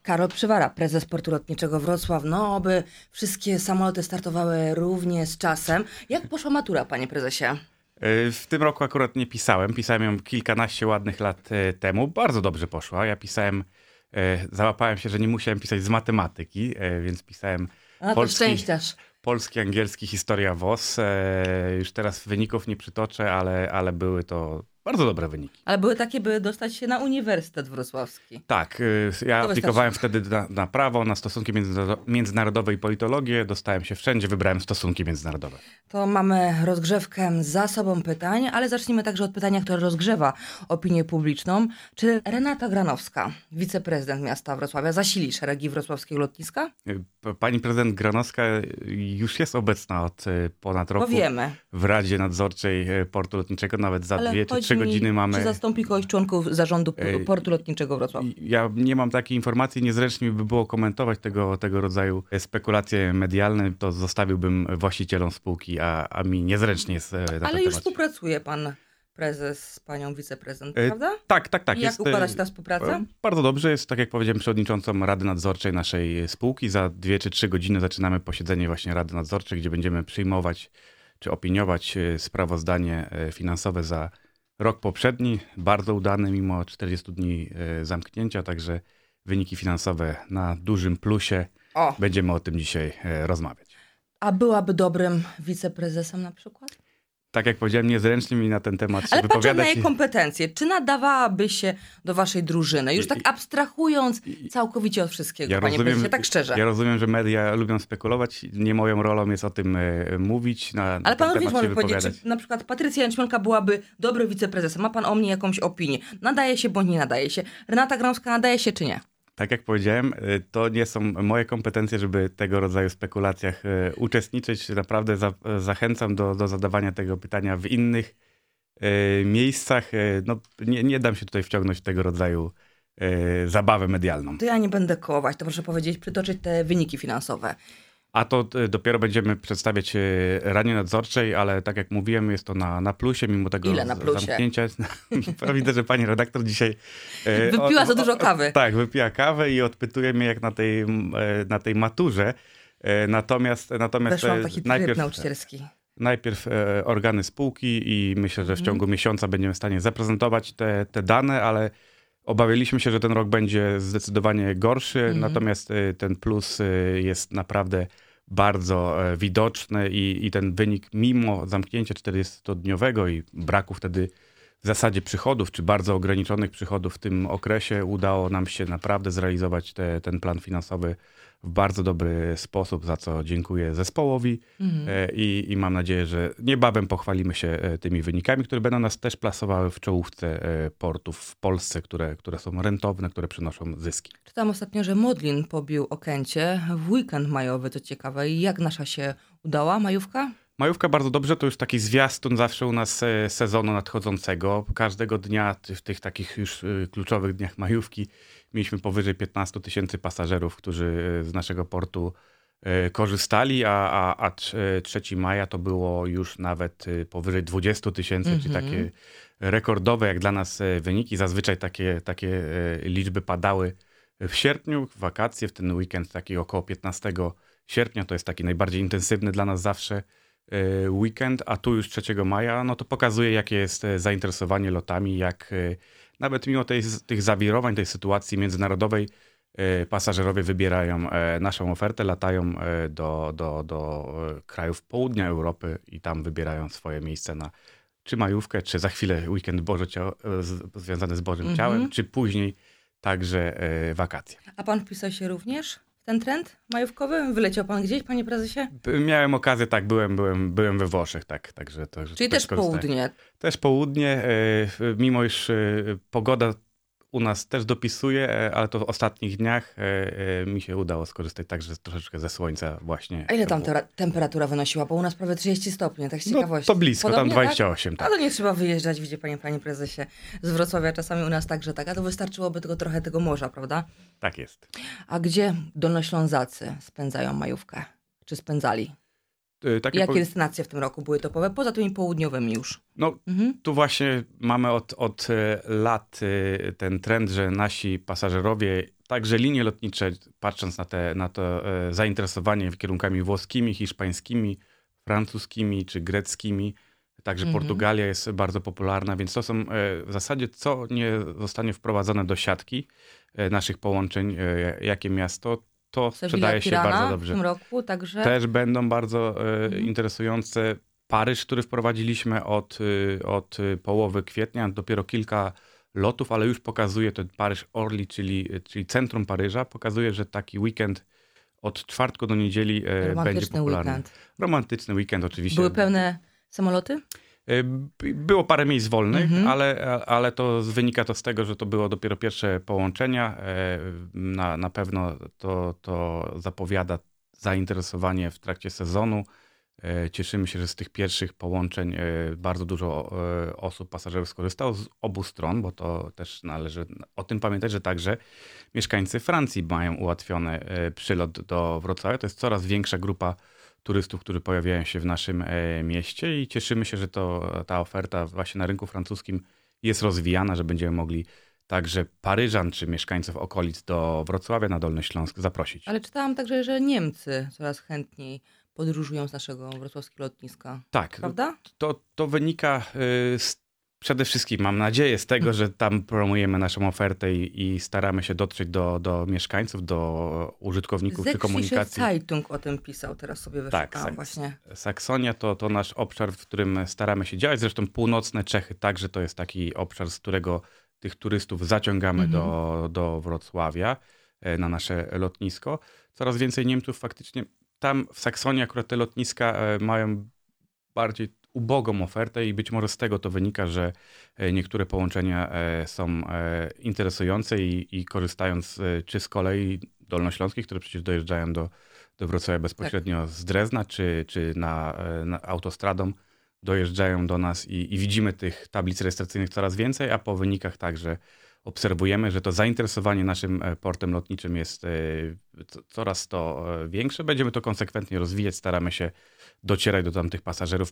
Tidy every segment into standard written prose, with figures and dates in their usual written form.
Karol Przywara, prezes Portu Lotniczego Wrocław. No, oby wszystkie samoloty startowały równie z czasem. Jak poszła matura, panie prezesie? W tym roku akurat nie pisałem. Pisałem ją kilkanaście ładnych lat temu. Bardzo dobrze poszła. Ja pisałem, załapałem się, że nie musiałem pisać z matematyki, więc pisałem To szczęściarz. polski, angielski, historia WOS. Już teraz wyników nie przytoczę, ale były to bardzo dobre wyniki. Ale były takie, by dostać się na Uniwersytet Wrocławski. Tak, ja aplikowałem wtedy na prawo, na stosunki międzynarodowe i politologię. Dostałem się wszędzie, wybrałem stosunki międzynarodowe. To mamy rozgrzewkę za sobą pytań, ale zacznijmy także od pytania, które rozgrzewa opinię publiczną. Czy Renata Granowska, wiceprezydent miasta Wrocławia, zasili szeregi wrocławskiego lotniska? Pani prezydent Granowska już jest obecna od ponad roku w Radzie Nadzorczej Portu Lotniczego, nawet za 2 czy 3 godziny mamy... Czy zastąpi kogoś członków zarządu Portu Lotniczego Wrocław? Ja nie mam takiej informacji, niezręcznie by było komentować tego rodzaju spekulacje medialne, to zostawiłbym właścicielom spółki, a mi niezręcznie jest na ten temat. Ale już współpracuje pan prezes z panią wiceprezydent, prawda? Tak. I jak układa się ta współpraca? Bardzo dobrze. Jest, tak jak powiedziałem, przewodniczącą Rady Nadzorczej naszej spółki. Za 2 czy 3 godziny zaczynamy posiedzenie właśnie Rady Nadzorczej, gdzie będziemy przyjmować czy opiniować sprawozdanie finansowe za rok poprzedni. Bardzo udany, mimo 40 dni zamknięcia, także wyniki finansowe na dużym plusie. Będziemy o tym dzisiaj rozmawiać. A byłaby dobrym wiceprezesem na przykład? Tak jak powiedziałem, niezręcznie mi na ten temat się wypowiadać. Ale patrząc na jej i... kompetencje, czy nadawałaby się do waszej drużyny? Już tak abstrahując całkowicie od wszystkiego, panie prezesie, tak szczerze. Ja rozumiem, że media lubią spekulować. Nie moją rolą jest o tym mówić. Ale pan również może powiedzieć, czy na przykład Patrycja Jęczmielka byłaby dobrym wiceprezesem? Ma pan o mnie jakąś opinię? Nadaje się bądź nie nadaje się? Renata Granowska nadaje się czy nie? Tak jak powiedziałem, to nie są moje kompetencje, żeby tego rodzaju spekulacjach uczestniczyć. Naprawdę zachęcam do zadawania tego pytania w innych miejscach. No, nie dam się tutaj wciągnąć w tego rodzaju zabawę medialną. To ja nie będę kołować, to proszę powiedzieć, przytoczyć te wyniki finansowe. A to dopiero będziemy przedstawiać Radzie Nadzorczej, ale tak jak mówiłem, jest to na plusie, mimo tego Ile na plusie? zamknięcia. Widzę, że pani redaktor dzisiaj... Wypiła za dużo kawy. Tak, wypiła kawę i odpytuje mnie jak na tej maturze. Natomiast weszłam taki tryb nauczycielski. Najpierw organy spółki i myślę, że w ciągu miesiąca będziemy w stanie zaprezentować te dane, ale obawialiśmy się, że ten rok będzie zdecydowanie gorszy, natomiast ten plus jest naprawdę bardzo widoczny i ten wynik mimo zamknięcia 40-dniowego i braku wtedy w zasadzie przychodów, czy bardzo ograniczonych przychodów w tym okresie, udało nam się naprawdę zrealizować ten plan finansowy w bardzo dobry sposób, za co dziękuję zespołowi i mam nadzieję, że niebawem pochwalimy się tymi wynikami, które będą nas też plasowały w czołówce portów w Polsce, które są rentowne, które przynoszą zyski. Czytam ostatnio, że Modlin pobił Okęcie w weekend majowy, to ciekawe. I jak nasza się udała majówka? Majówka bardzo dobrze, to już taki zwiastun zawsze u nas sezonu nadchodzącego. Każdego dnia w tych takich już kluczowych dniach majówki mieliśmy powyżej 15 000 pasażerów, którzy z naszego portu korzystali, a 3 maja to było już nawet powyżej 20 000, czyli takie rekordowe jak dla nas wyniki. Zazwyczaj takie liczby padały w sierpniu, w wakacje, w ten weekend taki około 15 sierpnia. To jest taki najbardziej intensywny dla nas zawsze weekend, a tu już 3 maja, no to pokazuje, jakie jest zainteresowanie lotami, jak nawet mimo tych zawirowań, tej sytuacji międzynarodowej, pasażerowie wybierają naszą ofertę, latają do krajów południa Europy i tam wybierają swoje miejsce na czy majówkę, czy za chwilę weekend związany z Bożym Ciałem, czy później także wakacje. A pan wpisał się również w ten trend majówkowy? Wyleciał pan gdzieś, panie prezesie? Miałem okazję, tak, byłem we Włoszech, tak, także to. Czyli też południe. Też południe, mimo iż pogoda u nas też dopisuje, ale to w ostatnich dniach mi się udało skorzystać także troszeczkę ze słońca właśnie. A ile tam temperatura wynosiła? Bo u nas prawie 30 stopni, tak z ciekawości. No to blisko, podobnie, tam 28. Tak? A to nie trzeba wyjeżdżać, widzi panie prezesie, z Wrocławia. Czasami u nas także tak, a to wystarczyłoby tylko trochę tego morza, prawda? Tak jest. A gdzie Dolnoślązacy spędzają majówkę? Czy spędzali? Jakie destynacje w tym roku były topowe, poza tymi południowymi już? No, tu właśnie mamy od lat ten trend, że nasi pasażerowie, także linie lotnicze, patrząc na to zainteresowanie kierunkami włoskimi, hiszpańskimi, francuskimi czy greckimi, także Portugalia jest bardzo popularna, więc to są w zasadzie, co nie zostanie wprowadzone do siatki naszych połączeń, jakie miasto, to sprzedaje się bardzo dobrze. W tym roku także. Też będą bardzo interesujące. Paryż, który wprowadziliśmy od połowy kwietnia, dopiero kilka lotów, ale już pokazuje ten Paryż-Orly, czyli centrum Paryża, pokazuje, że taki weekend od czwartku do niedzieli będzie popularny. Weekend. Romantyczny weekend oczywiście. Były pełne samoloty? Było parę miejsc wolnych, ale to wynika to z tego, że to było dopiero pierwsze połączenia. Na pewno to zapowiada zainteresowanie w trakcie sezonu. Cieszymy się, że z tych pierwszych połączeń bardzo dużo osób, pasażerów skorzystało z obu stron, bo to też należy o tym pamiętać, że także mieszkańcy Francji mają ułatwiony przylot do Wrocławia. To jest coraz większa grupa turystów, którzy pojawiają się w naszym mieście i cieszymy się, że ta oferta właśnie na rynku francuskim jest rozwijana, że będziemy mogli także Paryżan czy mieszkańców okolic do Wrocławia na Dolny Śląsk zaprosić. Ale czytałam także, że Niemcy coraz chętniej podróżują z naszego wrocławskiego lotniska. Tak, prawda? To wynika przede wszystkim, mam nadzieję, z tego, że tam promujemy naszą ofertę i staramy się dotrzeć do mieszkańców, do użytkowników czy komunikacji. Zeitung o tym pisał, teraz sobie wyszukałam tak, właśnie. Saksonia to nasz obszar, w którym staramy się działać. Zresztą północne Czechy także to jest taki obszar, z którego tych turystów zaciągamy do Wrocławia na nasze lotnisko. Coraz więcej Niemców faktycznie tam w Saksonii akurat te lotniska mają bardziej ubogą ofertę i być może z tego to wynika, że niektóre połączenia są interesujące i korzystając czy z kolei dolnośląskich, które przecież dojeżdżają do Wrocławia bezpośrednio z Drezna, czy na autostradą dojeżdżają do nas i widzimy tych tablic rejestracyjnych coraz więcej, a po wynikach także obserwujemy, że to zainteresowanie naszym portem lotniczym jest coraz to większe. Będziemy to konsekwentnie rozwijać, staramy się docierać do tamtych pasażerów,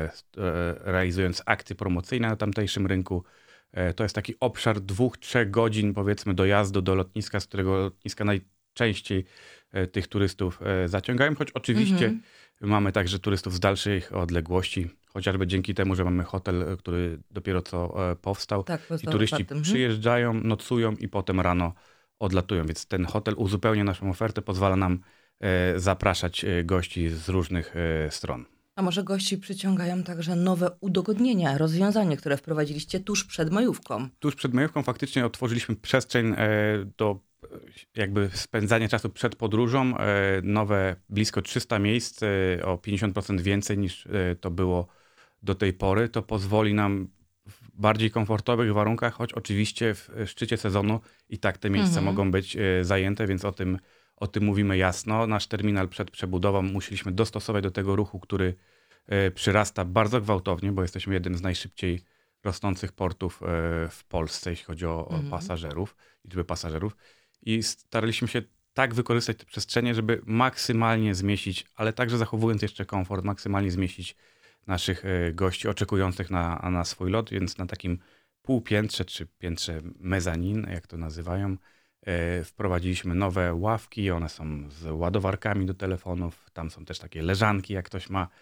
realizując akcje promocyjne na tamtejszym rynku. To jest taki obszar 2-3 godzin, powiedzmy, dojazdu do lotniska, z którego lotniska najczęściej tych turystów zaciągają, choć oczywiście mamy także turystów z dalszych odległości, chociażby dzięki temu, że mamy hotel, który dopiero co powstał. Tak, i turyści przyjeżdżają, nocują i potem rano odlatują, więc ten hotel uzupełnia naszą ofertę, pozwala nam zapraszać gości z różnych stron. A może gości przyciągają także nowe udogodnienia, rozwiązania, które wprowadziliście tuż przed majówką? Tuż przed majówką faktycznie otworzyliśmy przestrzeń do jakby spędzania czasu przed podróżą. Nowe blisko 300 miejsc, o 50% więcej niż to było do tej pory. To pozwoli nam w bardziej komfortowych warunkach, choć oczywiście w szczycie sezonu i tak te miejsca mogą być zajęte, więc o tym mówimy jasno. Nasz terminal przed przebudową musieliśmy dostosować do tego ruchu, który przyrasta bardzo gwałtownie, bo jesteśmy jednym z najszybciej rosnących portów w Polsce, jeśli chodzi o pasażerów, liczbę pasażerów. I staraliśmy się tak wykorzystać te przestrzenie, żeby maksymalnie zmieścić, ale także zachowując jeszcze komfort, maksymalnie zmieścić naszych gości oczekujących na swój lot, więc na takim półpiętrze czy piętrze mezanin, jak to nazywają, wprowadziliśmy nowe ławki, one są z ładowarkami do telefonów, tam są też takie leżanki, jak ktoś ma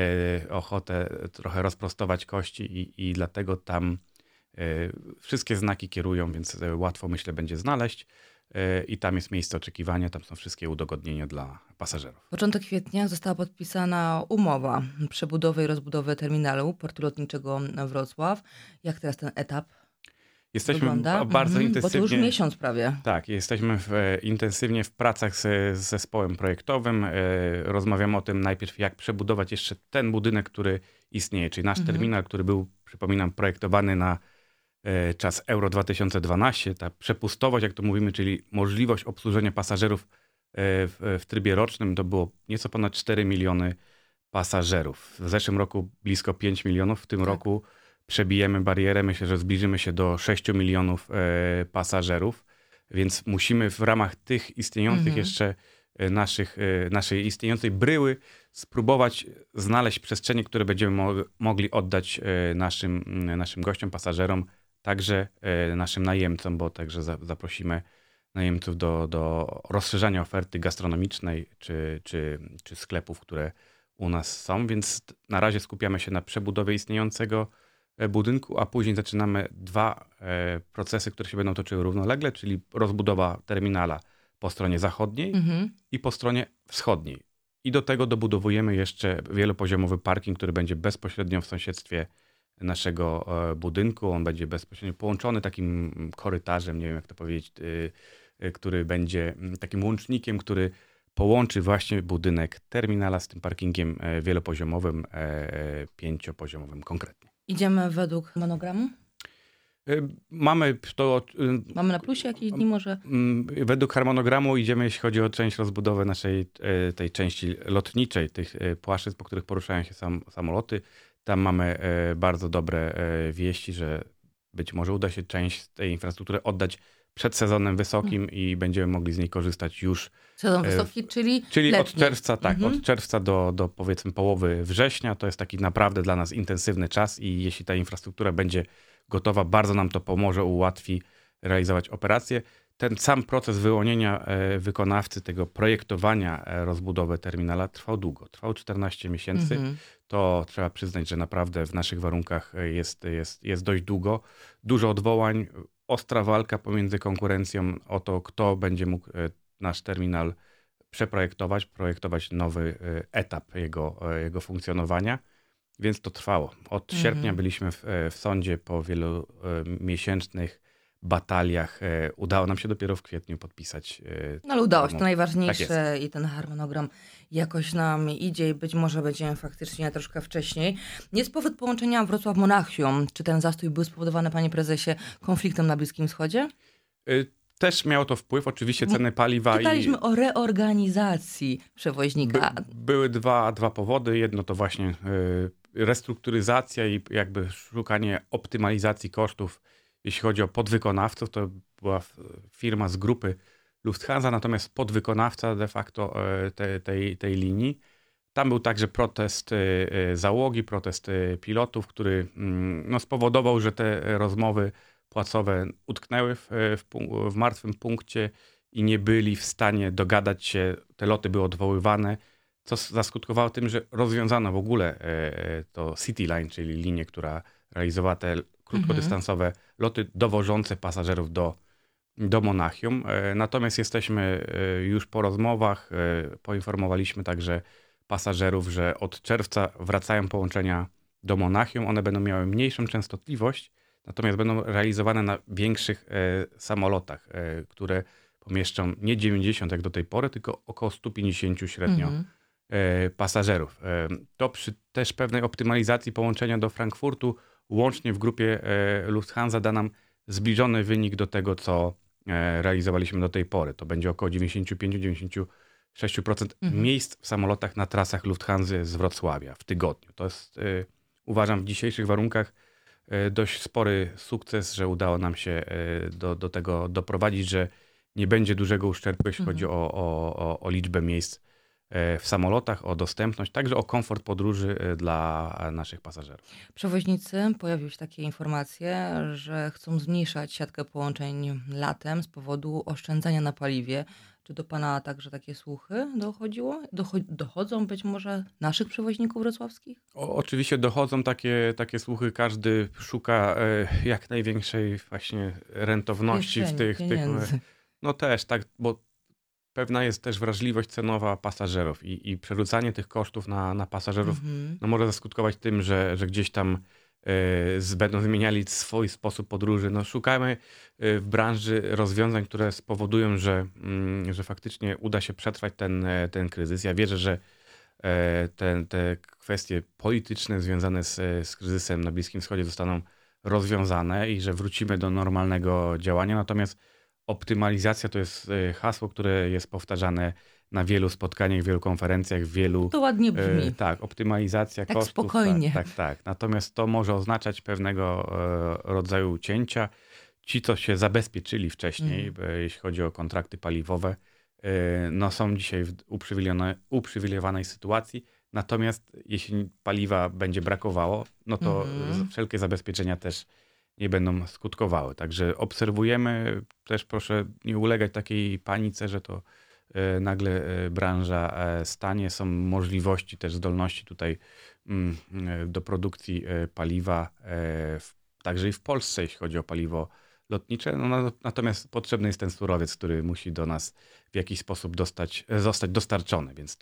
ochotę trochę rozprostować kości i dlatego tam wszystkie znaki kierują, więc łatwo, myślę, będzie znaleźć. I tam jest miejsce oczekiwania, tam są wszystkie udogodnienia dla pasażerów. Początek kwietnia została podpisana umowa przebudowy i rozbudowy terminalu portu lotniczego Wrocław. Jak teraz ten etap wygląda? Bardzo intensywnie. Bo to już miesiąc prawie. Tak, jesteśmy intensywnie w pracach z zespołem projektowym. Rozmawiamy o tym najpierw, jak przebudować jeszcze ten budynek, który istnieje, czyli nasz terminal, który był, przypominam, projektowany na czas Euro 2012, ta przepustowość, jak to mówimy, czyli możliwość obsłużenia pasażerów w trybie rocznym, to było nieco ponad 4 miliony pasażerów. W zeszłym roku blisko 5 milionów, w tym roku przebijemy barierę, myślę, że zbliżymy się do 6 milionów pasażerów, więc musimy w ramach tych istniejących jeszcze naszej istniejącej bryły spróbować znaleźć przestrzenie, które będziemy mogli oddać naszym gościom, pasażerom, także naszym najemcom, bo także zaprosimy najemców do rozszerzania oferty gastronomicznej czy sklepów, które u nas są, więc na razie skupiamy się na przebudowie istniejącego budynku, a później zaczynamy dwa procesy, które się będą toczyły równolegle, czyli rozbudowa terminala po stronie zachodniej i po stronie wschodniej. I do tego dobudowujemy jeszcze wielopoziomowy parking, który będzie bezpośrednio w sąsiedztwie naszego budynku. On będzie bezpośrednio połączony takim korytarzem, nie wiem jak to powiedzieć, który będzie takim łącznikiem, który połączy właśnie budynek terminala z tym parkingiem wielopoziomowym, 5-poziomowym konkretnie. Idziemy według monogramu? Mamy na plusie jakieś dni może? Według harmonogramu idziemy, jeśli chodzi o część rozbudowy naszej tej części lotniczej, tych płaszczyzn, po których poruszają się samoloty. Tam mamy bardzo dobre wieści, że być może uda się część tej infrastruktury oddać przed sezonem wysokim i będziemy mogli z niej korzystać już. Sezon wysoki, czyli letni. Od czerwca, tak, od czerwca do powiedzmy połowy września. To jest taki naprawdę dla nas intensywny czas i jeśli ta infrastruktura będzie gotowa, bardzo nam to pomoże, ułatwi realizować operacje. Ten sam proces wyłonienia wykonawcy, tego projektowania rozbudowy terminala trwał długo. Trwał 14 miesięcy. To trzeba przyznać, że naprawdę w naszych warunkach jest dość długo. Dużo odwołań, ostra walka pomiędzy konkurencją o to, kto będzie mógł nasz terminal projektować nowy etap jego funkcjonowania. Więc to trwało. Od sierpnia byliśmy w sądzie po wielomiesięcznych bataliach. Udało nam się dopiero w kwietniu podpisać. No ale udało się, to najważniejsze tak i ten harmonogram jakoś nam idzie i być może będziemy faktycznie troszkę wcześniej. Jest powód połączenia Wrocław-Monachium. Czy ten zastój był spowodowany, panie prezesie, konfliktem na Bliskim Wschodzie? Też miało to wpływ, oczywiście ceny paliwa. Czytaliśmy o reorganizacji przewoźnika. Były dwa powody. Jedno to właśnie restrukturyzacja i jakby szukanie optymalizacji kosztów, jeśli chodzi o podwykonawców. To była firma z grupy Lufthansa, natomiast podwykonawca de facto tej linii. Tam był także protest załogi, protest pilotów, który spowodował, że te rozmowy płacowe utknęły w martwym punkcie i nie byli w stanie dogadać się. Te loty były odwoływane, co zaskutkowało tym, że rozwiązano w ogóle to City Line, czyli linię, która realizowała te krótkodystansowe loty dowożące pasażerów do Monachium. Natomiast jesteśmy już po rozmowach, poinformowaliśmy także pasażerów, że od czerwca wracają połączenia do Monachium. One będą miały mniejszą częstotliwość, natomiast będą realizowane na większych samolotach, które pomieszczą nie 90 jak do tej pory, tylko około 150 średnio pasażerów. To przy też pewnej optymalizacji połączenia do Frankfurtu łącznie w grupie Lufthansa da nam zbliżony wynik do tego, co realizowaliśmy do tej pory. To będzie około 95-96% miejsc w samolotach na trasach Lufthansa z Wrocławia w tygodniu. To jest, uważam, w dzisiejszych warunkach dość spory sukces, że udało nam się do tego doprowadzić, że nie będzie dużego uszczerbku, jeśli chodzi o liczbę miejsc w samolotach, o dostępność, także o komfort podróży dla naszych pasażerów. Przewoźnicy, pojawiły się takie informacje, że chcą zmniejszać siatkę połączeń latem z powodu oszczędzania na paliwie. Czy do pana także takie słuchy dochodzą być może naszych przewoźników wrocławskich? Oczywiście dochodzą takie słuchy. Każdy szuka jak największej właśnie rentowności w tych. No też, tak, bo pewna jest też wrażliwość cenowa pasażerów i przerzucanie tych kosztów na pasażerów może zaskutkować tym, że gdzieś tam będą zmieniali swój sposób podróży. No, szukamy w branży rozwiązań, które spowodują, że faktycznie uda się przetrwać ten kryzys. Ja wierzę, że te kwestie polityczne związane z kryzysem na Bliskim Wschodzie zostaną rozwiązane i że wrócimy do normalnego działania. Natomiast optymalizacja to jest hasło, które jest powtarzane na wielu spotkaniach, wielu konferencjach, To ładnie brzmi. Tak, optymalizacja tak kosztów. Spokojnie. Tak. Natomiast to może oznaczać pewnego rodzaju cięcia. Ci, co się zabezpieczyli wcześniej, jeśli chodzi o kontrakty paliwowe, są dzisiaj w uprzywilejowanej sytuacji. Natomiast jeśli paliwa będzie brakowało, no to wszelkie zabezpieczenia też nie będą skutkowały. Także obserwujemy, też proszę nie ulegać takiej panice, że to nagle branża stanie. Są możliwości, też zdolności tutaj do produkcji paliwa, także i w Polsce, jeśli chodzi o paliwo lotnicze. No, natomiast potrzebny jest ten surowiec, który musi do nas w jakiś sposób zostać dostarczony, więc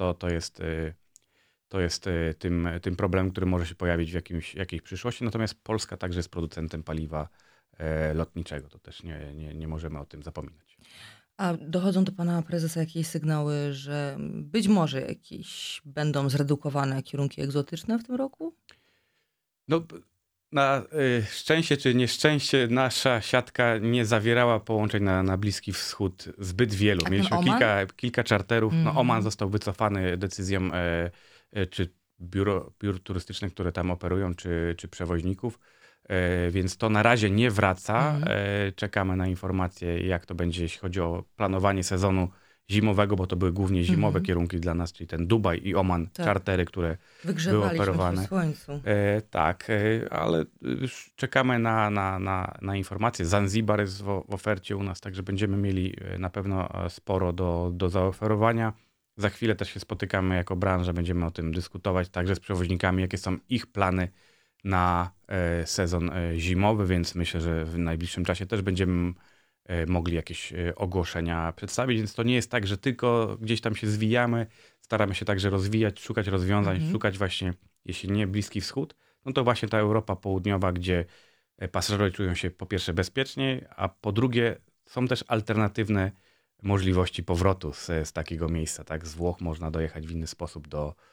to jest tym problemem, który może się pojawić w jakiejś przyszłości. Natomiast Polska także jest producentem paliwa lotniczego. To też nie możemy o tym zapominać. A dochodzą do pana prezesa jakieś sygnały, że być może jakieś będą zredukowane kierunki egzotyczne w tym roku? No, na szczęście czy nieszczęście nasza siatka nie zawierała połączeń na Bliski Wschód zbyt wielu. A ten Mieliśmy Oman? kilka czarterów. No, Oman został wycofany decyzją czy biur turystycznych, które tam operują, czy przewoźników. Więc to na razie nie wraca. Czekamy na informacje, jak to będzie, jeśli chodzi o planowanie sezonu zimowego, bo to były głównie zimowe kierunki dla nas, czyli ten Dubaj i Oman, Tak. czartery, które były Wygrzewaliśmy się operowane. w słońcu. Tak, ale już czekamy na informacje. Zanzibar jest w ofercie u nas, także będziemy mieli na pewno sporo do zaoferowania. Za chwilę też się spotykamy jako branża, będziemy o tym dyskutować także z przewoźnikami, jakie są ich plany na sezon zimowy, więc myślę, że w najbliższym czasie też będziemy mogli jakieś ogłoszenia przedstawić, więc to nie jest tak, że tylko gdzieś tam się zwijamy, staramy się także rozwijać, szukać rozwiązań, szukać właśnie, jeśli nie Bliski Wschód, no to właśnie ta Europa Południowa, gdzie pasażerowie czują się po pierwsze bezpieczniej, a po drugie są też alternatywne możliwości powrotu z takiego miejsca. Tak? Z Włoch można dojechać w inny sposób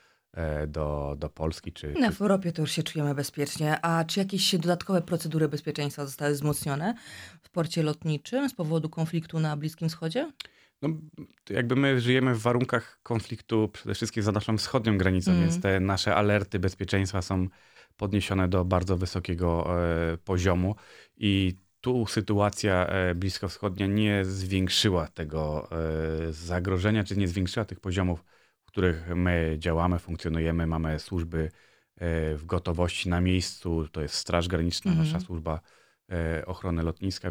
do Polski. No, w Europie to już się czujemy bezpiecznie. A czy jakieś dodatkowe procedury bezpieczeństwa zostały wzmocnione w porcie lotniczym z powodu konfliktu na Bliskim Wschodzie? No, jakby my żyjemy w warunkach konfliktu przede wszystkim za naszą wschodnią granicą, więc te nasze alerty bezpieczeństwa są podniesione do bardzo wysokiego poziomu i tu sytuacja bliskowschodnia nie zwiększyła tego zagrożenia, czy nie zwiększyła tych poziomów, w których my działamy, funkcjonujemy, mamy służby w gotowości na miejscu, to jest Straż Graniczna, nasza służba ochrony lotniska,